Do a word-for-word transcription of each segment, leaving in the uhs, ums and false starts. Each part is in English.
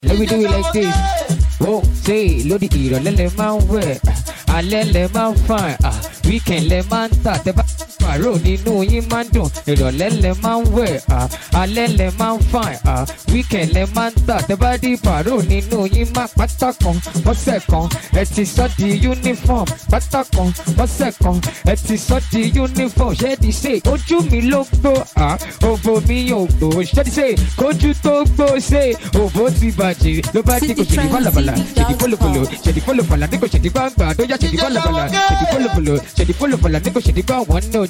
Let me do it like this. Whoa, say, Lodi Iro, let them man wear. I let them man fine. Ah, we can let man start. The paro nínú yín máa ń dùn. Ìrọ̀lẹ́ lẹ máa ń wẹ̀. Ah, alẹ́ lẹ máa ń fine. Ah, we can let man start. The body paro nínú yín máa pátá kan. Ọ̀sẹ̀ kan, ẹ ti sọ di uniform. Pátá kan, ọ̀sẹ̀ kan, ẹ ti sọ di uniform. Ṣé di ṣe ojú mi ló gbó? Ah, òbò mi yóò gbó. Ṣé di ṣe kójú tó gbó ṣe? Òbò ti bàjẹ́. Ló bá dé kò ṣe ní bálabàlà. Ṣé di fọlọfọlọ? Ṣé di fọlọfọlọ? Ní kò ṣe di gbàngbà. Tó yá ṣe di bálabàlà. Ṣé di fọlọfọlọ? Ṣé di fọlọfọlọ? Ní kò ṣe di gbà wọ́n náà.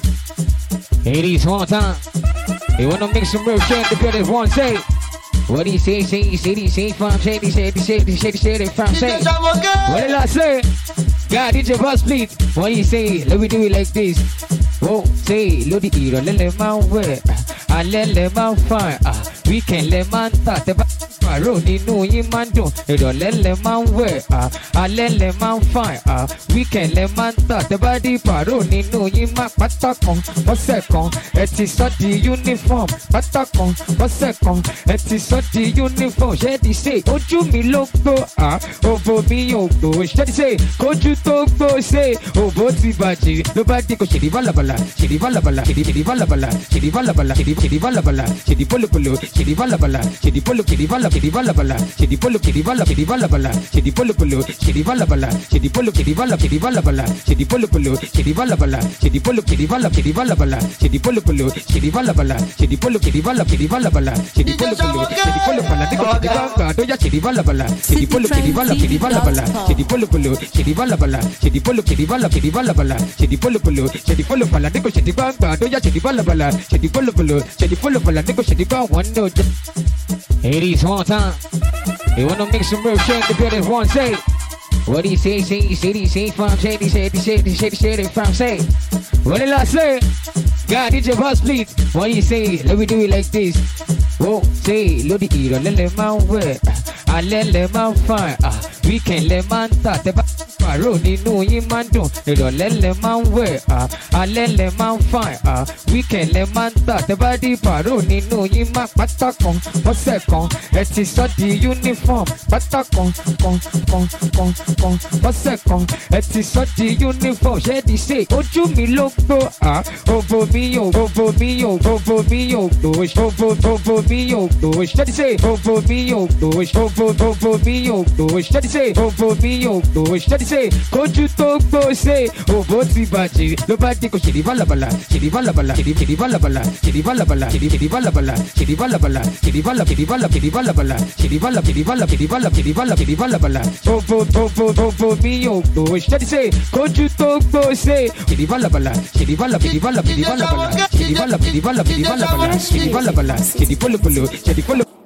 It is one time. They wanna make some real shit. The brothers want to say. What he say, say, he say, he say, from say, he say, he say, he say, he say, he from say. What did I say? God, did your boss please? What he say? Let me do it like this. Whoa, say, Lodi Iro, let them man wear. I let them man fine. Ah, we can let man start. The paro nínú yín máa ń dùn. Ìrọ̀lẹ́ lẹ máa ń wẹ̀. Ah, alẹ́ lẹ máa ń fine. Ah, we can let man start. The body paro nínú yín máa pátá kan. Ọ̀sẹ̀ kan, ẹ ti sọ di uniform. Pátá kan, ọ̀sẹ̀ kan, ẹ ti sọ di uniform. Ṣé di ṣe ojú mi ló gbó? Ah, òbò mi yóò gbó. Ṣé di ṣe kójú tó gbó ṣe? Òbò ti bàjẹ́. Ló bá dé kò ṣe di bálabàlà. Ṣe di bálabàlà. Ṣe di ṣe di bálabàlà. Ṣe di bálabàlà. Ṣe di ṣe di bálabàlà. Ṣe di pólopolo. Ṣe di bálabàlà. Ṣe di polo. Ṣe di bálabàlà. Ṣe di bálabàlà. Ṣe di polo. Ṣe di bálabàlà. Ṣe di bálabàlà. Ṣe di polopolo. Ṣe di bálabàlà. Ṣe di polo. Ṣe di bálabàlà. Ṣe di bálabàlà. Ṣe di polopolo. Ṣe di bálabàlà. Ṣe di polo. Ṣe di bálabàlà. Ṣe di bálabàlà. Ṣe di polopolo. Ṣe di bálabàlà. Ṣe di polo. Ṣe di bálabàlà. Ṣe di bálabàlà. Ṣe di polopolo. Ṣe di polopolo. Ní kò ṣe di gbàngbà. Tó yá ṣe di bálabàlà. Ṣe di polo. Ṣe di bálabàlà. Ṣe di bálabàlà. Ṣe di polopolo. Ṣe di bálabàlà. Ṣe di polo. Ṣe di bálabàlà. Ṣe di bálabàlà. Ṣe di polopolo. Ṣe di polopolo. Ní kò ṣe di gbàngbà. Tó yá ṣe di bálabàlà. Ṣe di polopolo. Ṣe di polopolo. Ní kò ṣe di gbà wọ́n náà. It is one time. They wanna make some real shit. The brothers want to say. What he say, say, he say, he say, from say, he say, he say, he say, he say, from say. What did I say? God, did your boss please? What he say? Let me do it like this. Whoa, say, Lodi Iro, let them man wear. I let them man fine. Ah, we can let man start. The paro nínú yín máa ń dùn. Ìrọ̀lẹ́ lẹ máa ń wẹ̀. Ah, alẹ́ lẹ máa ń fine. Ah, we can let man start. The body paro nínú yín máa pátá kan. Ọ̀sẹ̀ kan, ẹ ti sọ di uniform. Pátá kan, kan, kan, kan, kan. Ọ̀sẹ̀ kan, ẹ ti sọ di uniform. Ṣé di ṣe ojú mi ló gbó? Ah, òbò mi yóò, òbò mi yóò, òbò mi yóò gbó. Òbò, òbò mi yóò gbó. Ṣé di ṣe òbò mi yóò gbó? Òbò, òbò mi yóò gbó. Ṣé di ṣe òbò mi yóò gbó? Ṣé di ṣe kójú tó gbó ṣe? Òbò ti bàjẹ́. Ló bá dé kò ṣe di bálabàlà. Ṣe di bálabàlà. Ṣe di ṣe di bálabàlà. Ṣe di bálabàlà. Ṣe di ṣe di bálabàlà. Ṣe di bálabàlà. Ṣe di bálabàlà. Ṣe di bálabàlà. Ṣe di bálabàlà. Ṣe di bálabàlà. Ṣe di bálabàlà. Ṣe di bálabàlà. Ṣe di bálabàlà. Ṣe di bálabàlà. Òbò, òbò, òbò mi yóò gbó. Ṣé di ṣe kójú tó gbó ṣe? Ṣe di bálabàlà. Ṣe di bálabàlà. Ṣe di bálabàlà. Ṣe di bálabàlà. Ṣe di bálabàlà. Ṣe di bálabàlà. Ṣe di bálabàlà. Ṣe di bálabàlà. Ṣe di polopolo. Ṣe di polopolo.